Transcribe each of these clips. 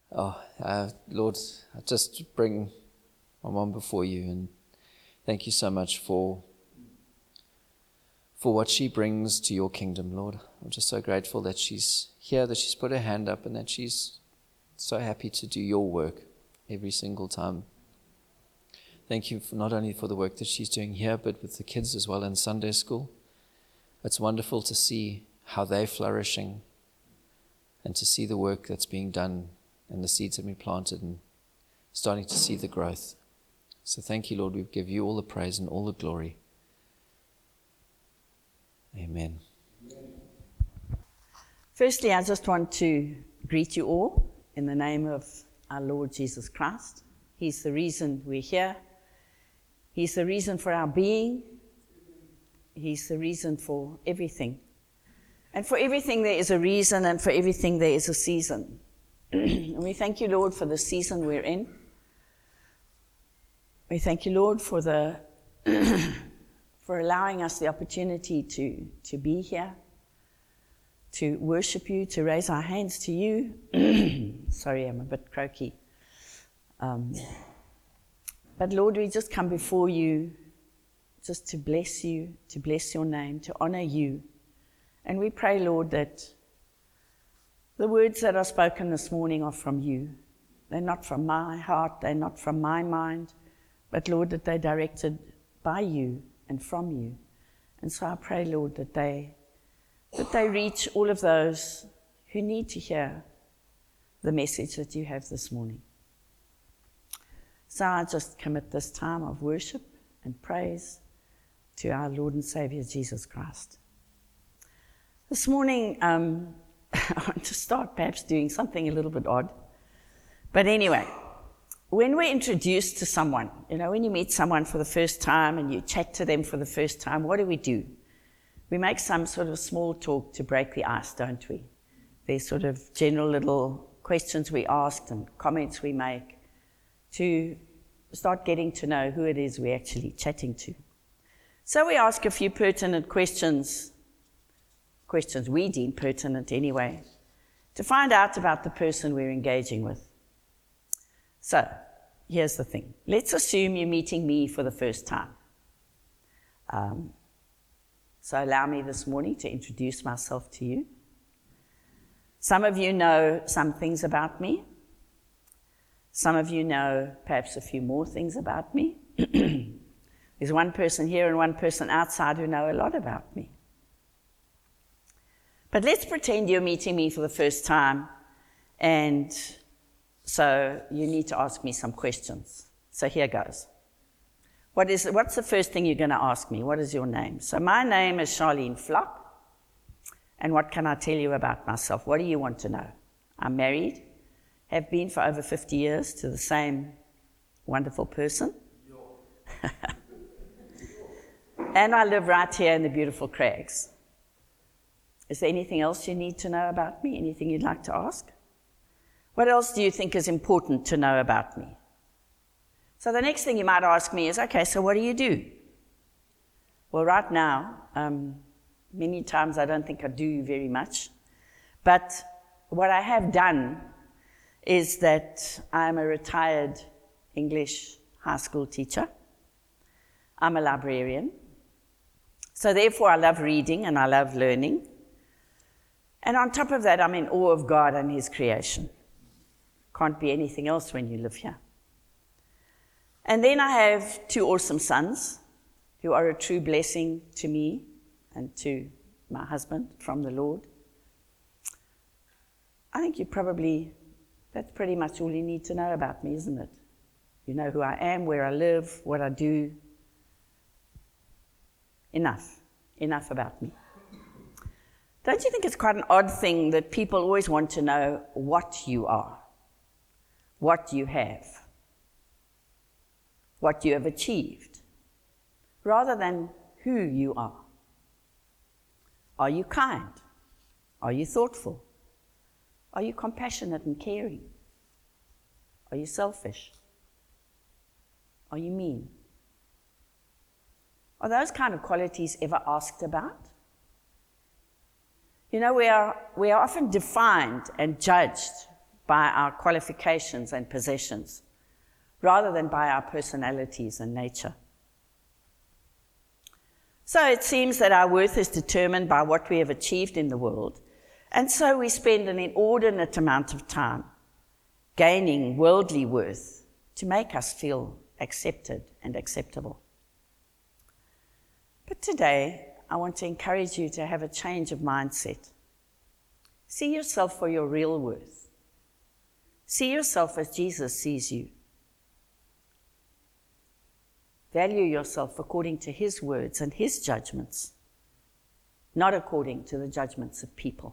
Lord, I just bring my mom before you, and thank you so much for what she brings to your kingdom, Lord. I'm just so grateful that she's here, that she's put her hand up, and that she's so happy to do your work every single time. Thank you not only for the work that she's doing here, but with the kids as well in Sunday school. It's wonderful to see how they're flourishing and to see the work that's being done and the seeds that have been planted and starting to see the growth. So thank you, Lord. We give you all the praise and all the glory. Amen. Firstly, I just want to greet you all in the name of our Lord Jesus Christ. He's the reason we're here. He's the reason for our being. He's the reason for everything. And for everything there is a reason, and for everything there is a season. And we thank you, Lord, for the season we're in. We thank you, Lord, for for allowing us the opportunity to be here, to worship you, to raise our hands to you. Sorry, I'm a bit croaky. But Lord, we just come before you just to bless you, to bless your name, to honor you. And we pray, Lord, that the words that are spoken this morning are from you. They're not from my heart, they're not from my mind, but Lord, that they're directed by you and from you. And so I pray, Lord, that they reach all of those who need to hear the message that you have this morning. So I just commit this time of worship and praise to our Lord and Savior, Jesus Christ. This morning, I want to start perhaps doing something a little bit odd. But anyway, when we're introduced to someone, when you meet someone for the first time and you chat to them for the first time, what do? We make some sort of small talk to break the ice, don't we? There's sort of general little questions we ask and comments we make to start getting to know who it is we're actually chatting to. So we ask a few pertinent questions we deem pertinent anyway, to find out about the person we're engaging with. So, here's the thing. Let's assume you're meeting me for the first time. So allow me this morning to introduce myself to you. Some of you know some things about me. Some of you know perhaps a few more things about me. There's one person here and one person outside who know a lot about me. But let's pretend you're meeting me for the first time, and so you need to ask me some questions. So here goes. What's the first thing you're going to ask me? What is your name? So my name is Charlene Flock, and what can I tell you about myself? What do you want to know? I'm married, have been for over 50 years to the same wonderful person. And I live right here in the beautiful Crags. Is there anything else you need to know about me? Anything you'd like to ask? What else do you think is important to know about me? So the next thing you might ask me is, okay, so what do you do? Well, right now, many times I don't think I do very much. But what I have done is that I'm a retired English high school teacher. I'm a librarian. So therefore I love reading and I love learning. And on top of that, I'm in awe of God and His creation. Can't be anything else when you live here. And then I have 2 awesome sons who are a true blessing to me and to my husband from the Lord. I think that's pretty much all you need to know about me, isn't it? You know who I am, where I live, what I do. Enough about me. Don't you think it's quite an odd thing that people always want to know what you are, what you have, what you have achieved, rather than who you are? Are you kind? Are you thoughtful? Are you compassionate and caring? Are you selfish? Are you mean? Are those kind of qualities ever asked about? We are often defined and judged by our qualifications and possessions, rather than by our personalities and nature. So it seems that our worth is determined by what we have achieved in the world, and so we spend an inordinate amount of time gaining worldly worth to make us feel accepted and acceptable. But today, I want to encourage you to have a change of mindset. See yourself for your real worth. See yourself as Jesus sees you. Value yourself according to his words and his judgments, not according to the judgments of people.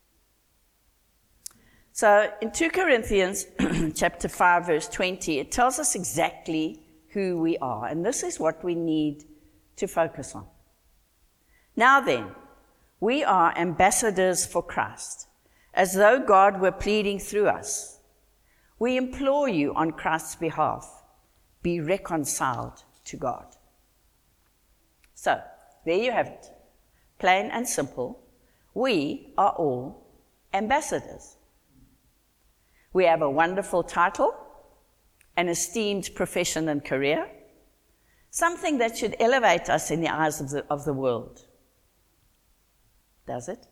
So in 2 Corinthians chapter 5, verse 20, it tells us exactly who we are, and this is what we need to focus on. Now then, we are ambassadors for Christ, as though God were pleading through us. We implore you on Christ's behalf, be reconciled to God. So, there you have it. Plain and simple, we are all ambassadors. We have a wonderful title, an esteemed profession and career, something that should elevate us in the eyes of the world. Does it?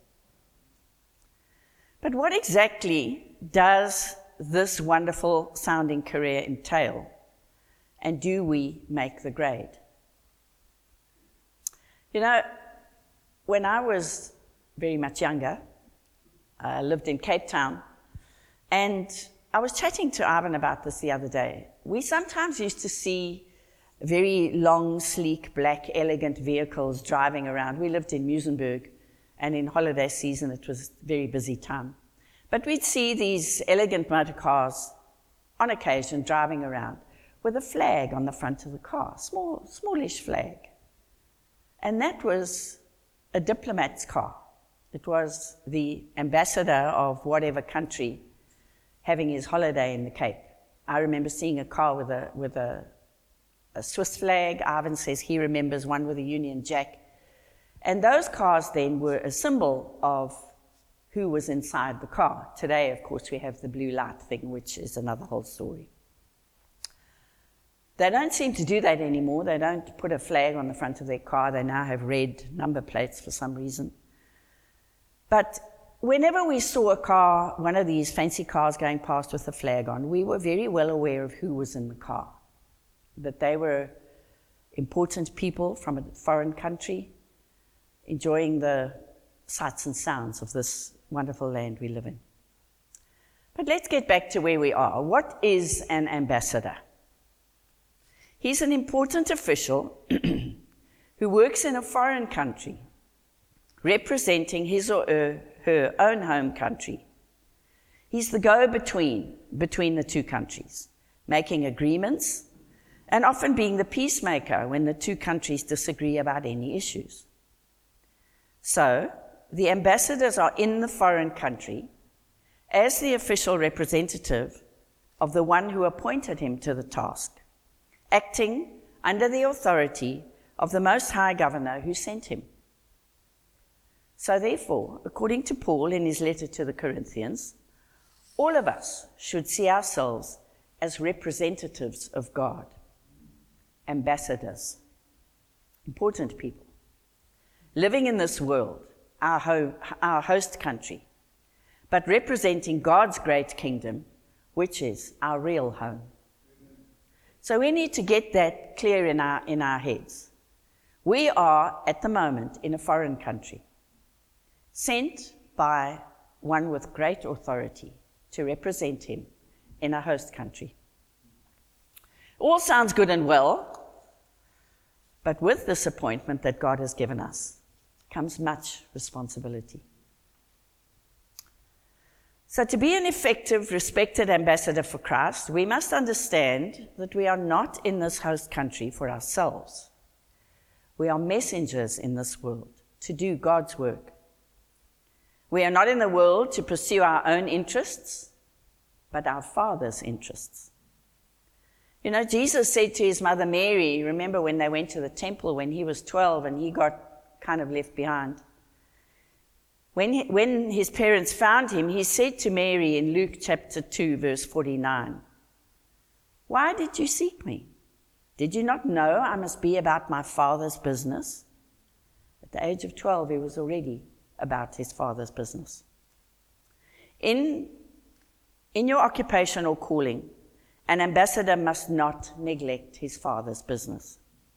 But what exactly does this wonderful sounding career entail? And do we make the grade? You know, when I was very much younger, I lived in Cape Town, and I was chatting to Ivan about this the other day. We sometimes used to see very long, sleek, black, elegant vehicles driving around. We lived in Muizenberg, and in holiday season it was a very busy time. But we'd see these elegant motor cars on occasion driving around with a flag on the front of the car, smallish flag. And that was a diplomat's car. It was the ambassador of whatever country having his holiday in the Cape. I remember seeing a car with a Swiss flag. Ivan says he remembers one with a Union Jack. And those cars then were a symbol of who was inside the car. Today, of course, we have the blue light thing, which is another whole story. They don't seem to do that anymore. They don't put a flag on the front of their car. They now have red number plates for some reason. But whenever we saw a car, one of these fancy cars going past with a flag on, we were very well aware of who was in the car, that they were important people from a foreign country enjoying the sights and sounds of this wonderful land we live in. But let's get back to where we are. What is an ambassador? He's an important official who works in a foreign country, representing his or her own home country. He's the go-between between the two countries, making agreements and often being the peacemaker when the two countries disagree about any issues. So, the ambassadors are in the foreign country as the official representative of the one who appointed him to the task, acting under the authority of the Most High Governor who sent him. So therefore, according to Paul in his letter to the Corinthians, all of us should see ourselves as representatives of God, ambassadors, important people, living in this world, our host country, but representing God's great kingdom, which is our real home. So we need to get that clear in our heads. We are, at the moment, in a foreign country, sent by one with great authority to represent him in a host country. All sounds good and well, but with this appointment that God has given us comes much responsibility. So to be an effective, respected ambassador for Christ, we must understand that we are not in this host country for ourselves. We are messengers in this world to do God's work. We are not in the world to pursue our own interests, but our Father's interests. You know, Jesus said to his mother Mary, remember when they went to the temple when he was 12 and he got kind of left behind? When his parents found him, he said to Mary in Luke chapter 2, verse 49, "Why did you seek me? Did you not know I must be about my Father's business?" At the age of 12, he was already about his Father's business. In your occupation or calling, an ambassador must not neglect his Father's business.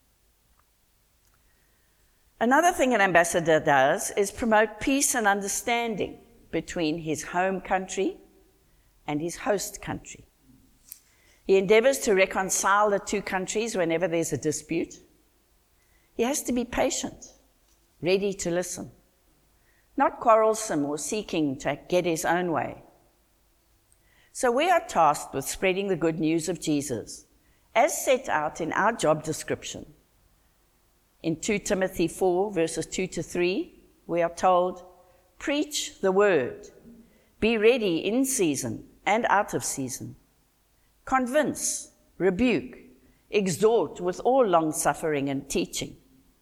Another thing an ambassador does is promote peace and understanding between his home country and his host country. He endeavors to reconcile the two countries whenever there's a dispute. He has to be patient, ready to listen, not quarrelsome or seeking to get his own way. So we are tasked with spreading the good news of Jesus, as set out in our job description. In 2 Timothy 4, verses 2 to 3, we are told, "Preach the word, be ready in season and out of season. Convince, rebuke, exhort with all long-suffering and teaching."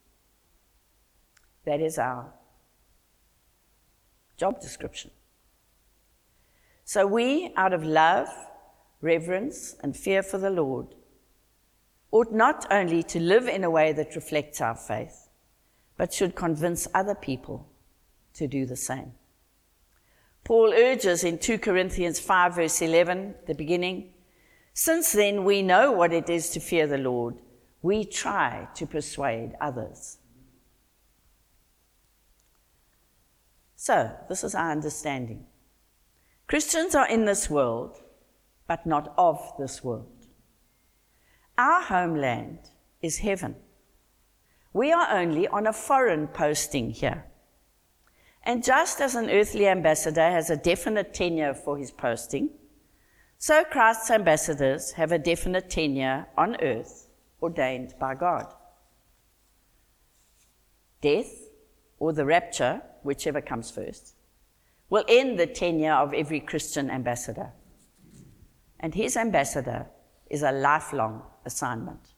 That is our job description. So we, out of love, reverence, and fear for the Lord, ought not only to live in a way that reflects our faith, but should convince other people to do the same. Paul urges in 2 Corinthians 5, verse 11, the beginning, "Since then we know what it is to fear the Lord, we try to persuade others." So, this is our understanding. Christians are in this world, but not of this world. Our homeland is heaven. We are only on a foreign posting here. And just as an earthly ambassador has a definite tenure for his posting, so Christ's ambassadors have a definite tenure on earth ordained by God. Death, or the rapture, whichever comes first, will end the tenure of every Christian ambassador. And his ambassador is a lifelong assignment.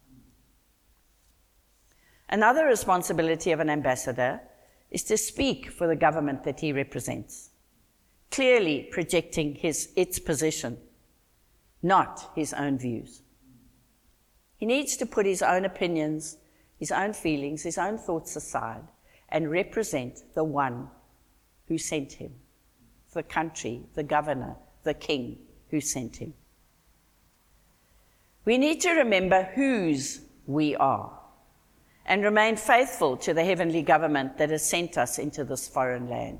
Another responsibility of an ambassador is to speak for the government that he represents, clearly projecting its position, not his own views. He needs to put his own opinions, his own feelings, his own thoughts aside and represent the one who sent him, the country, the governor, the king who sent him. We need to remember whose we are and remain faithful to the heavenly government that has sent us into this foreign land.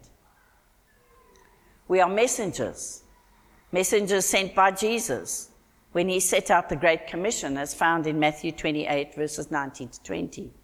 We are messengers sent by Jesus when he set out the Great Commission as found in Matthew 28, verses 19 to 20.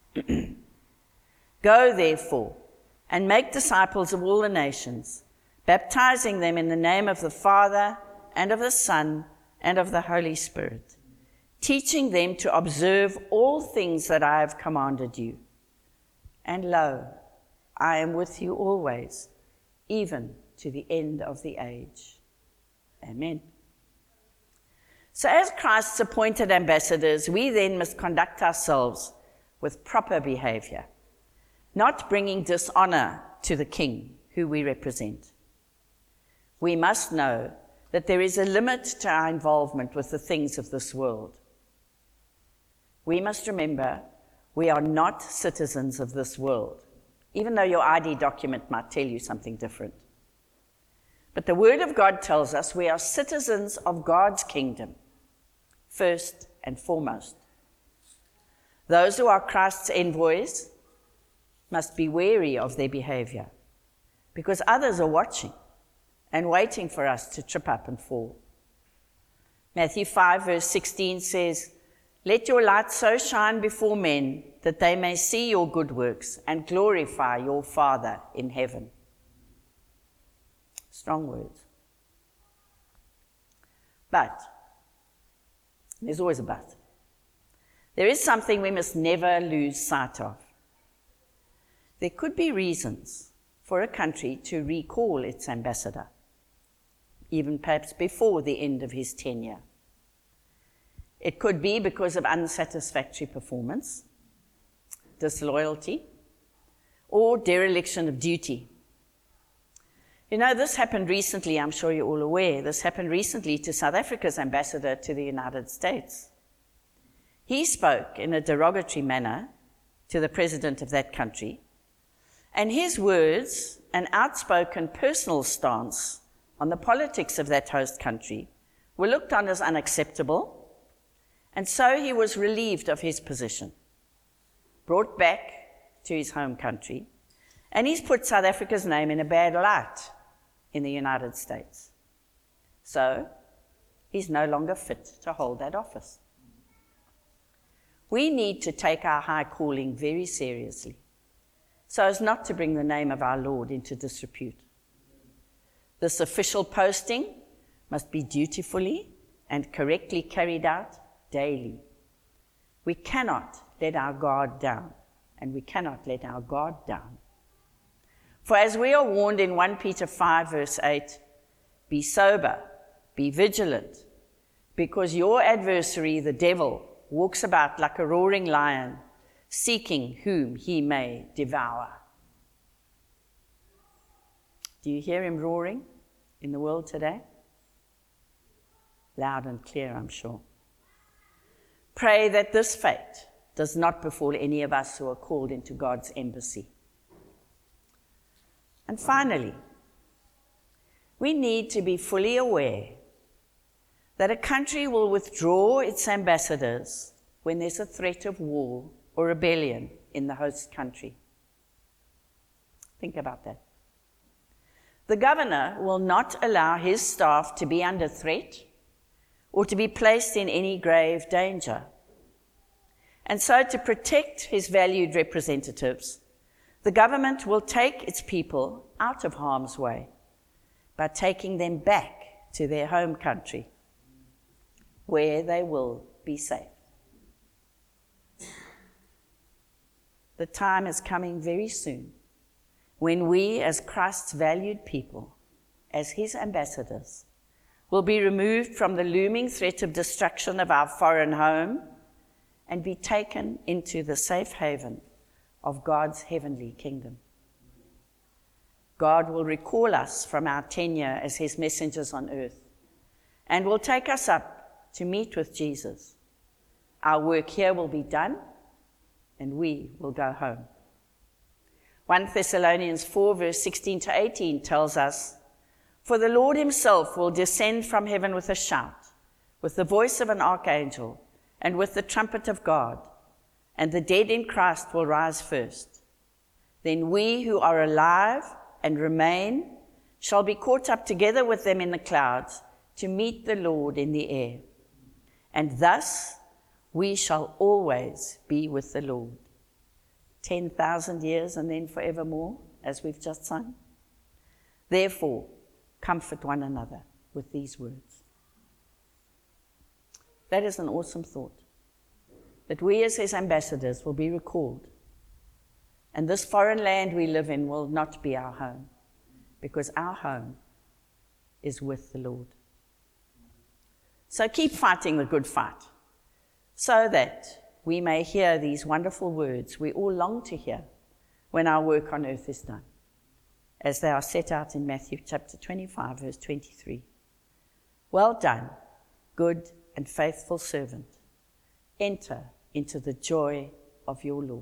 "Go, therefore, and make disciples of all the nations, baptizing them in the name of the Father and of the Son and of the Holy Spirit, teaching them to observe all things that I have commanded you. And lo, I am with you always, even to the end of the age." Amen. So as Christ's appointed ambassadors, we then must conduct ourselves with proper behavior, not bringing dishonor to the King who we represent. We must know that there is a limit to our involvement with the things of this world. We must remember we are not citizens of this world, even though your ID document might tell you something different. But the Word of God tells us we are citizens of God's kingdom, first and foremost. Those who are Christ's envoys must be wary of their behavior, because others are watching and waiting for us to trip up and fall. Matthew 5, verse 16 says, "Let your light so shine before men that they may see your good works and glorify your Father in heaven." Strong words. But, there's always a but, there is something we must never lose sight of. There could be reasons for a country to recall its ambassador, even perhaps before the end of his tenure. It could be because of unsatisfactory performance, disloyalty, or dereliction of duty. You know, this happened recently, I'm sure you're all aware. This happened recently to South Africa's ambassador to the United States. He spoke in a derogatory manner to the president of that country, and his words, an outspoken personal stance on the politics of that host country, were looked on as unacceptable, and so he was relieved of his position, brought back to his home country, and he's put South Africa's name in a bad light in the United States. So, he's no longer fit to hold that office. We need to take our high calling very seriously, so as not to bring the name of our Lord into disrepute. This official posting must be dutifully and correctly carried out daily. We cannot let our guard down, and we cannot let our guard down. For as we are warned in 1 Peter 5 verse 8, be sober, be vigilant, because your adversary, the devil, walks about like a roaring lion, seeking whom he may devour. Do you hear him roaring in the world today? Loud and clear, I'm sure. Pray that this fate does not befall any of us who are called into God's embassy. And finally, we need to be fully aware that a country will withdraw its ambassadors when there's a threat of war or rebellion in the host country. Think about that. The governor will not allow his staff to be under threat or to be placed in any grave danger. And so, to protect his valued representatives, the government will take its people out of harm's way by taking them back to their home country, where they will be safe. The time is coming very soon when we, as Christ's valued people, as his ambassadors, will be removed from the looming threat of destruction of our foreign home and be taken into the safe haven of God's heavenly kingdom. God will recall us from our tenure as his messengers on earth and will take us up to meet with Jesus. Our work here will be done and we will go home. 1 Thessalonians 4 verse 16 to 18 tells us, for the Lord himself will descend from heaven with a shout, with the voice of an archangel, and with the trumpet of God, and the dead in Christ will rise first. Then we who are alive and remain shall be caught up together with them in the clouds to meet the Lord in the air. And thus we shall always be with the Lord. 10,000 years and then forevermore, as we've just sung. Therefore, comfort one another with these words. That is an awesome thought, that we as his ambassadors will be recalled, and this foreign land we live in will not be our home, because our home is with the Lord. So keep fighting the good fight, so that we may hear these wonderful words we all long to hear when our work on earth is done, as they are set out in Matthew chapter 25, verse 23. Well done, good and faithful servant. Enter into the joy of your Lord.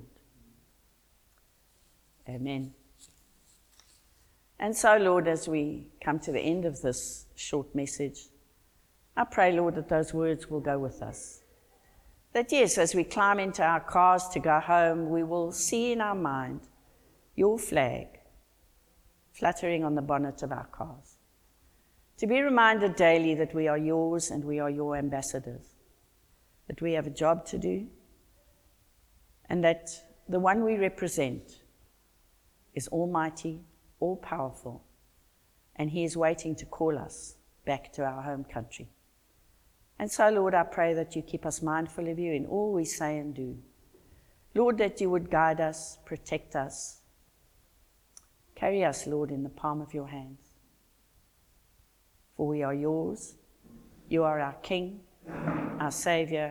Amen. And so, Lord, as we come to the end of this short message, I pray, Lord, that those words will go with us. That, yes, as we climb into our cars to go home, we will see in our mind your flag fluttering on the bonnet of our cars. To be reminded daily that we are yours and we are your ambassadors, that we have a job to do, and that the one we represent is almighty, all-powerful, and he is waiting to call us back to our home country. And so, Lord, I pray that you keep us mindful of you in all we say and do. Lord, that you would guide us, protect us. Carry us, Lord, in the palm of your hands. For we are yours. You are our King, our Savior.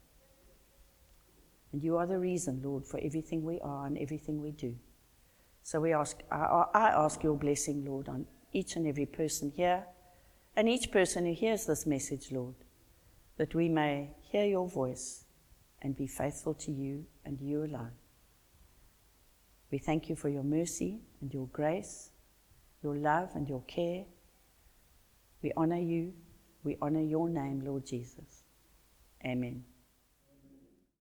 And you are the reason, Lord, for everything we are and everything we do. So I ask your blessing, Lord, on each and every person here, and each person who hears this message, Lord, that we may hear your voice and be faithful to you and you alone. We thank you for your mercy and your grace, your love and your care. We honor you. We honor your name, Lord Jesus. Amen.